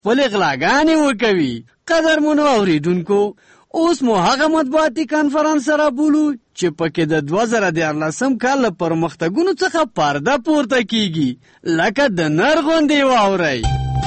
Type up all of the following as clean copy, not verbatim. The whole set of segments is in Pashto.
خپلې غلاګانې وکوي. قدرمنو اوریدونکو، اوس مو هغه مطبوعاتي کانفرانس سره بولو چې پکې د 2014 کال له پرمختګونو څخه پرده پورته کیږي. لکه د نر غوندې واورئ.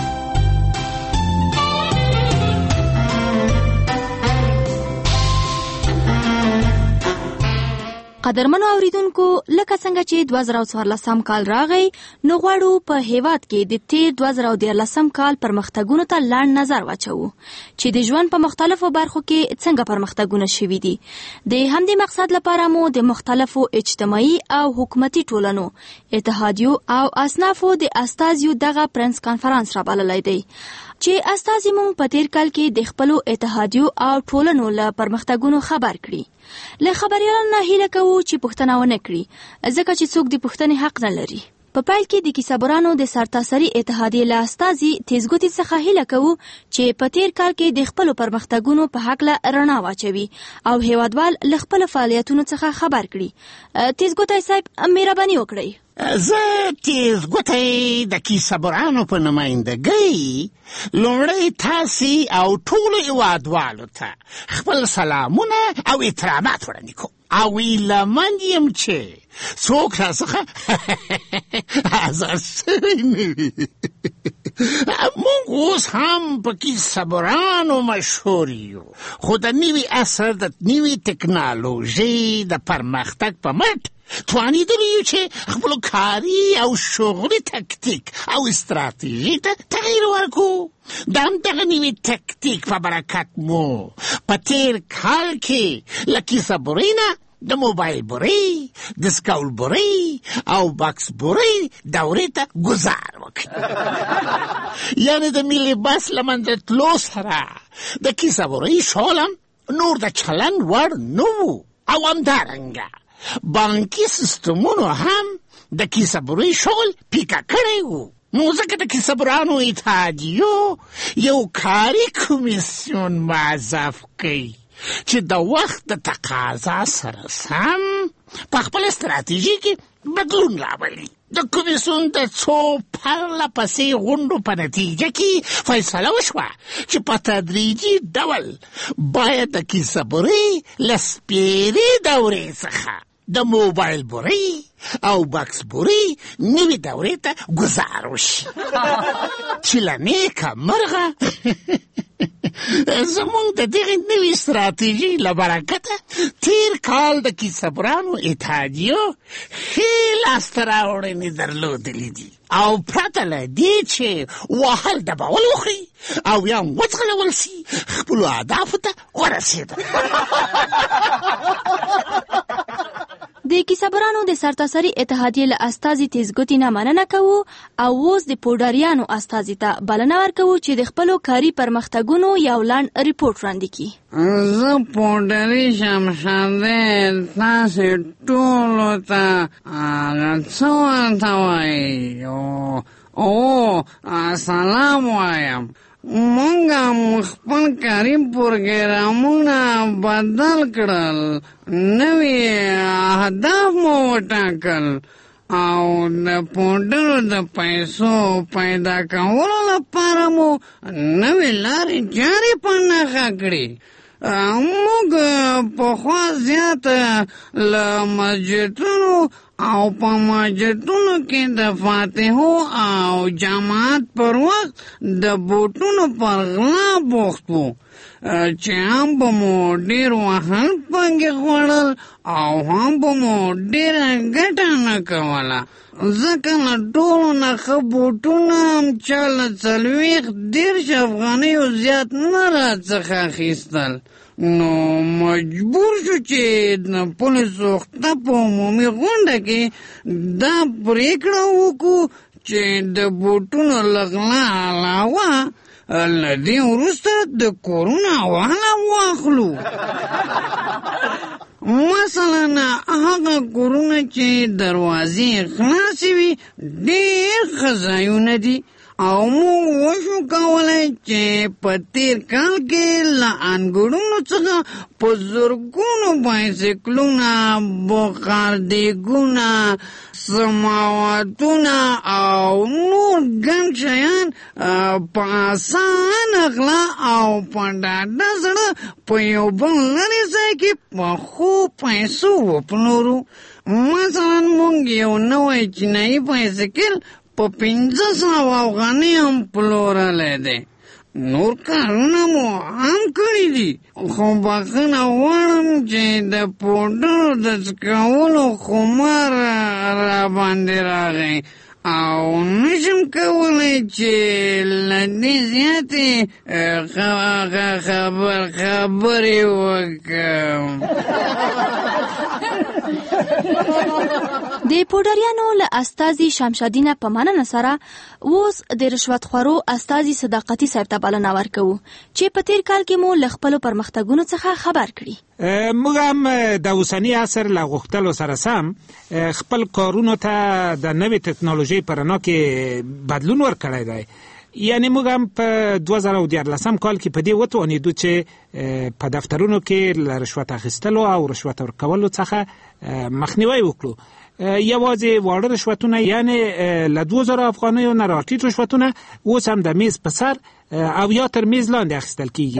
قدرمنو اوریدونکو، لکه څنګه چې 2014 کال راغی، نو غواړو په هیواد کې د تیر 2014 کال پرمختګونو ته لاندې نظر واچوو چې د ژوند په مختلفو برخو کې څنګه پرمختګونه شوي دي. د همدې مقصد لپاره مو د مختلفو اجتماعي او حکومتي ټولنو، اتحادیو او اصنافو د استازیو دغه پرنس کانفرانس را بللی دی چې استازي مونږ په تیر کال کې د خپلو اتحادیو او ټولنو له پرمختګونو خبر کړي. له خبريالانو نه هیله کوو چې پوښتنه ونه کړي، ځکه چې څوک د پوښتنې حق نه لري. په پیل کې د کیسهبرانو د سرتاسري اتحادیې له استازي تیزګوتي څخه هیله کوو چې په تیر کال کې د خپلو پرمختګونو په هکله رڼا واچوي او هیوادوال له خپلو فعالیتونو څخه خبر کړي. تیزګوتی صاحب، مهرباني وکړئ. زه تیزګوتی د کیسهبرانو په نمایندګۍ لومړی تاسې او ټولو هیوادوالو ته خپل سلامونه او احترامات وړاندې کوم او هیلهمند یم چې څوک راڅخه ازار شوی نه وي. موږ اوس هم په کیسهبرانو مشهور یو، خو د نوي عصر د نوي ټکنالوژۍ د پرمختګ په مټ توانیدلی یو چې خپلو کاري او شغلي تکتیک او استراتیژي ته تغییر ورکړو. د همدغه نوي تکتیک په برکت مو په تیر کال کې له کیسهبرۍ نه د موبایل برۍ، د سکول برۍ او بکس برۍ دورې ته ګذار وکړ. یعنې د ملي بس له منځه تلو سره د کیسهبرۍ شغل هم نور د چلند وړ نه و او همدارنګه بانکي سیستمونو هم د کیسهبرۍ شغل پیکه کړی و. نو ځکه د کیسهبرانو اتحادیو یو کاري کمیسیون معزف کوي چې د وخت د تقاضا سره سم په خپل استراتیژي کې بدلون راولي. د کمیسیون د څو پرله پسې غونډو په نتیجه کې فیصله وشوه چې په تدریجي ډول باید د کیسهبرۍ له سپېرې دورې څخه د موبایل برۍ او بکس برۍ نوي دورې ته ګذار وشي چې له نیکه مرغه زمونږ د دغې نوي استراتیژي له برکته تیر کال د کیسهبرانو اتحادیو ښې لاسته راوړنې درلودلې دي او پرته له دې چې وهل ډبول وخوري او یا هم وځغلول سي، خپلو اهدافو ته ورسېده. د کیسهبرانو د سرتاسري اتحادیې له استازي تیزګوتي نه مننه کوو او اوس د پوډاریانو استازي ته بلنه ورکوو چې د خپلو کاري پرمختګونو یو لنډ ریپورټ وړاندې کړي. زه پوډري شمشاده تاسې ټولو ته څه ورته وایي او سلام وایم. مونږ خپل کاري پروګرامونه بدل کړل، نوي اهداف مو وټاکل او د پوډرو د پیسو پیدا کولو لپاره مو نوي لارې جاري په نښه کړې. موږ پخوا زیاته له مسجدونو او په مسجدونو کې د فاتحو او جماعت پر وخت د بوټونو پر غلا بوخت وو چې هم به مو ډېر وهل پانګې خوړل او هم به مو ډېره ګټه نه کوله، ځکه له ټولو نه ښه بوټونه هم چا له 40-40 افغانیو زیات نه راڅخه اخیستل. نو مجبور شو چې د پولیسو خطه په عمومي غونډه کې دا پرېکړه وکړو چې د بوټونو له غلا علاوه له دې وروسته د کورونه واله واخلو. مثلا هغه کورونه چې دروازې خلاصې وي ډېر ښه ځایونه دي او موږ وشو کولی چې په تیر کال کې له انګړونو څخه په زرګونو بایسکلونه، بخار دیګونه، سماواتونه او نور ګڼ شیان په اسانه غلا او په ډاډه زړه په یو بل لرې ځای کې په ښو پیسو وپلورو. مثلا موږ یو نوی چینایي بایسکل په 500 افغانۍ هم پلورلی دی. نور کارونه مو هم کړي دي، خو بخښنه غواړم چې د پوډرو د څکولو خمار را باندې راغی او نشم کولی چې له دې زیاتې خبرې وکړم. د پوډریانو له استازي شمشادینه په مننه سره اوس د رشوتخورو استازي صداقتي صاحب ته بلنه ورکوو چې په تیر کال کې مو له خپلو پرمختګونو څخه خبر کړي. موږ هم د اوسني عصر له غوښتلو سره سم خپل کارونو ته د نوې ټکنالوژۍ په رڼا کې بدلون ورکړی دی. یعنی موږ هم په 2014 کال کې په دې وتوانېدو چې په دفترونو کې له رشوت اخیستلو او رشوت ورکولو څخه مخنیوی وکړو. یوازې واړه رشوتونه یعنی له 2000 افغانیو نه راټیټ رشوتونه اوس هم د میز په سر او یا تر میز لاندې اخیستل کیږي.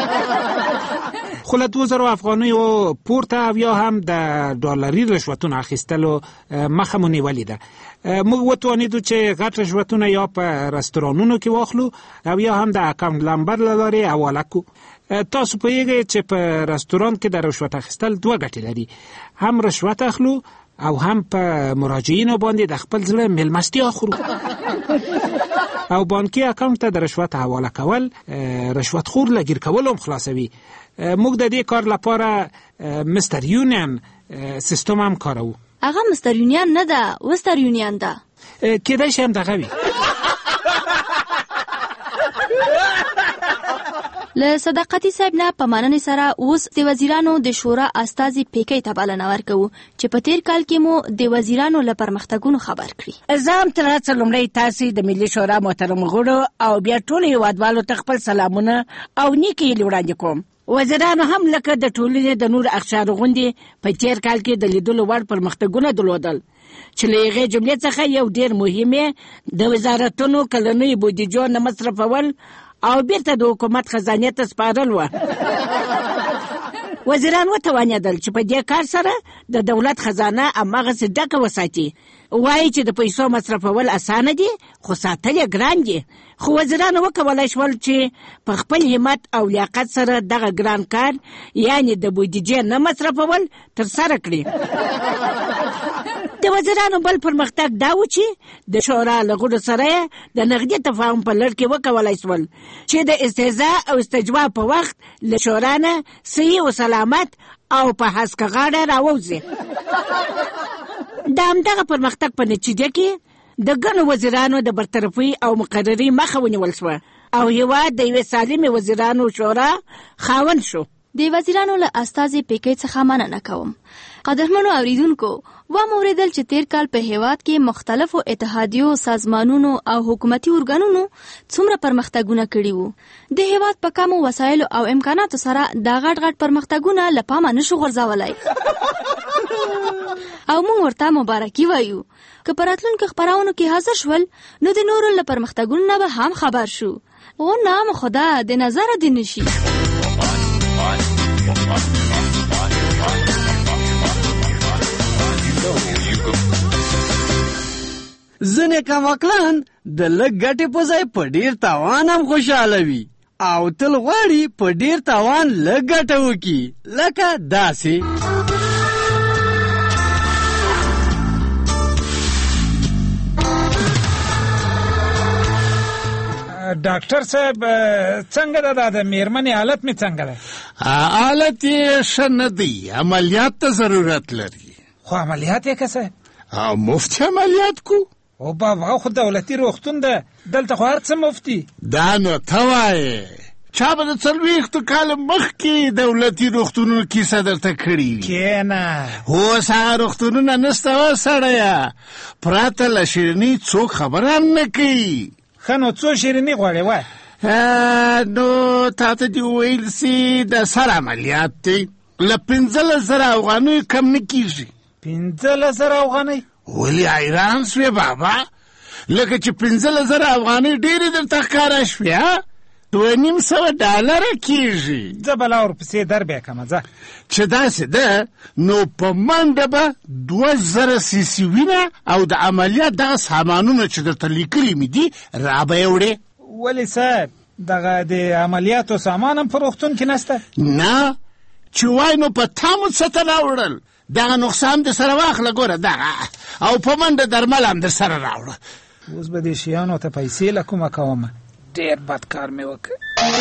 خو له 2000 افغانیو پورته او یا هم د ډالري رشوتونه اخیستلو مخه مو نیولې ده. موږ وتوانېدو چې غټ رشوتونه یا په رستورانونو کې واخلو او یا هم د اکاونټ نمبر له لارې حواله کړو. تاسو پوهیږئ چې په رستوران کې د رشوت اخیستل دوه ګټې لري، هم رشوت اخلو او هم په مراجعینو باندې د خپل زړه میلمستیا خورو. او بانکي اکاونټ ته د رشوت حواله کول رشوت خور له ګیر کولو هم خلاصوي. موږ د دې کار لپاره مستر یونین سیستم هم کاروو. هغه مستر یونین نه ده، وستر یونین ده. کېدای شي هم دغه وي. له صداقتي صاحب نه په مننې سره اوس د وزیرانو د شورا استازي پیکۍ ته بلنه ورکوو چې په تیر کال کې مو د وزیرانو له پرمختګونو خبر کړي. زه هم تر هڅه لومړی تاسې د ملي شورا محترم غړو او بیا ټولو هېوادوالو ته خپل سلامونه او نیکې هیلې وړاندې کوم. وزیرانو هم لکه د ټولنې د نور اقشارو غوندې په تیر کال کې د لیدلو وړ پرمختګونه درلودل چې له هغې جملې څخه یو ډېر مهم د وزارتونو کلنیو بودیجو نه مصرفول او بیرته د حکومت خزانې ته سپارل وه. وزیران وتوانېدل چې په دې کار سره د دولت خزانه هماغسې ډکه وساتي. وایي چې د پیسو مصرفول اسانه دي خو ساتل یې ګران دي. خو وزیرانو وکولی شول چې په خپل همت او لیاقت سره دغه ګران کار یعنی د بودیجې نه مصرفول ترسره کړي. د وزیرانو بل پرمختګ دا و چې د شورا له غړو سره د نغدي تفاهم په لړ کې وکولی شول چې د استهزاء او استجواب په وخت له شورا نه صحیح او سلامت او په هسکه غاړه راووځي. د همدغه پرمختګ په نتیجه کې د ګڼو وزیرانو د برطرفۍ او مقرري مخه ونیول شوه او هېواد د یوې سالمې وزیرانو شورا خاوند شو. د وزیرانو له استازي پیکۍ څخه مننه کوم. قدرمنو اوریدونکو، واوریدل چې تیر کال په هیواد کې مختلفو اتحادیو، سازمانونو او حکومتي ارګانونو څومره پرمختګونه کړي وو. د هیواد په کمو وسایلو او امکاناتو سره دا غټ پرمختګونه له پامه نشو غورځولای. او موږ ورته مبارکي وایو. که په راتلونکو خپرونو کې حاضر شول نو د نورو له پرمختګونو به هم خبر شو. او نام خدا د نظر دې نشي. ځنې کمکلان د لږ ګټې په ځای په ډیر تاوان هم خوشحاله وي او تل غواړي په ډیر تاوان لږ ګټه وکړي، لکه داسې. ډاکټر صاحب څنګه ده د میرمنې حالت مې څنګه ده؟ حالت یې ښه نه دی، عملیات ته ضرورت لري. خو عملیات یې که څه؟ مفت عملیات کو. او بابا خو دولتي روغتون ده، دلته خو هر څه مفتي. دا نو ته وایې چا به د 40 کاله مخکې دولتي روغتونونو کیسه درته کړې وي. کېنه اوس هغه روغتونونه نشته و سړیه، پرته له شیریني څوک خبره نه کوي. ښه ښه نو څو شیریني غواړې وایه. نو تا ته دې وویل سي د سر عملیات دی، له 15,000 افغانیو کم نه کېږي. 15,000 افغانۍ؟ ولې حیران سوې بابا؟ لکه چې 15,000 افغانۍ ډېرې درته ښکاره شوې. 2,500 ډالره کېږي. زه به لا ورپسې در بیا کمه ځه. چې داسې ده نو په منډه به 2,000 سیسي وینه او د عملیات دغه سامانونه چې درته لیکلي مې دي را به یې وړې. ولې صاحب دغه د عملیاتو سامان هم په روغتون کې نسته؟ نه، چې وای نو په تا مو څه ته راوړل. دغه نقصان در سره واخله ګوره دغه، او په منډه درمل هم در سره راوړه. اوس به دې شیانو ته پیسې له کومه کومه؟ ډېر بد کار مې وکړ.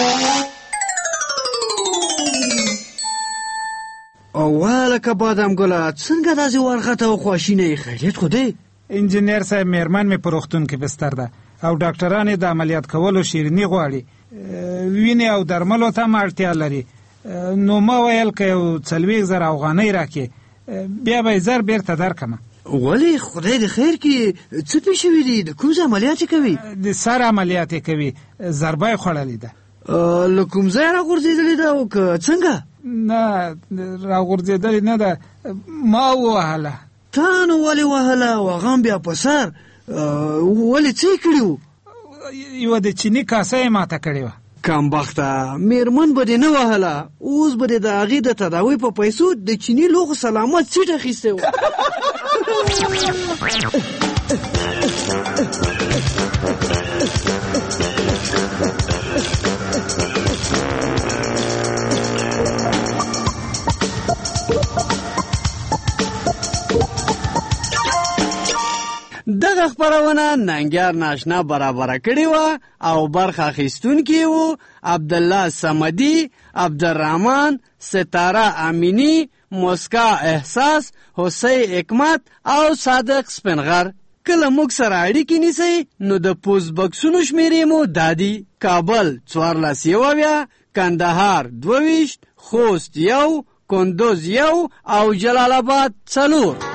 والکه بادام ګله څنګه داسې وارخطه او خواشینه یې؟ خیریت خو دی؟ انجینیر صاحب میرمن مې په روغتون کې بستر ده او ډاکټران یې د عملیات کولو شیریني غواړي، وینې او درملو ته هم اړتیا لري. نو ما ویل که یو 40,000 افغانۍ راکې بیا به یې زر بیرته درکمه. ولې خدای دې خیر کړي، څه پېښ شوي دي؟ د کوم ځای عملیات یې کوي؟ د سر عملیات یې کوي، ضربه یې خوړلې ده. له کوم ځای راغورځېدلې ده او که څنګه؟ نه راغورځېدلې نه ده، ما ووهله. تا نو ولې وهله او هغه هم بیا په سر؟ ولې څه یې کړي وو؟ یوه د چیني کاسه یې ماته کړې وه. کمبخته میرمن به دې نه وهله، اوس به دې د هغې د تداوۍ په پیسو د چیني لوښو سلامت سیټ اخیستی و. دغه خپرونه ننګیار ناشنا برابره کړې وه او برخه اخیستونکي وو عبدالله صمدي، عبدالرحمن، ستاره امینی، مسکا احساس، حسی حکمت او صادق سپنغر. کله موږ سره اړیکې نیسئ نو د پوسټ بکسونو شمیرې مو دا دي: کابل 1401، کندهار 22، خوست 1، کندوز 1 او جلال آباد 4.